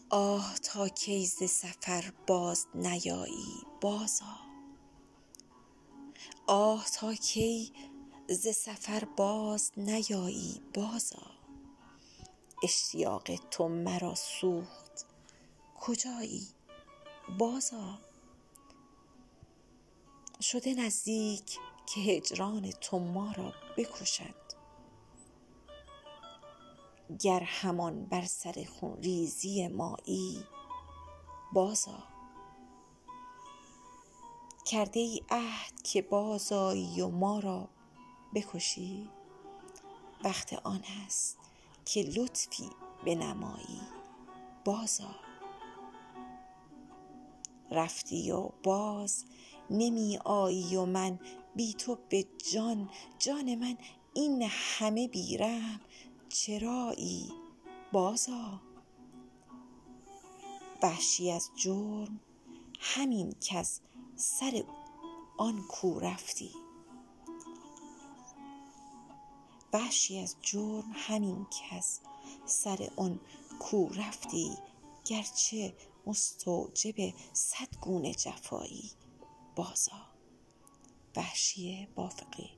آه تا کی ز سفر باز نیایی بازآ. آه تا کی ز سفر باز نیایی بازآ. اشتیاق تو مرا سوخت کجایی بازآ. شده نزدیک که هجران تو ما را بکشد. گر همان بر سر خونریزی مایی بازآ. کرده ای عهد که بازآیی و ما را بکشی. وقت آن است که لطفی بنمایی بازآ. رفتی و باز نمی آیی و من بی تو به جان من این همه بی رحم چرایی بازآ. وحشی از جرم همین کز سر آن کو رفتی. وحشی از جرم همین کز سر آن کو رفتی. گرچه مستوجب 100 گونه جفایی بازآ. وحشی بافقی.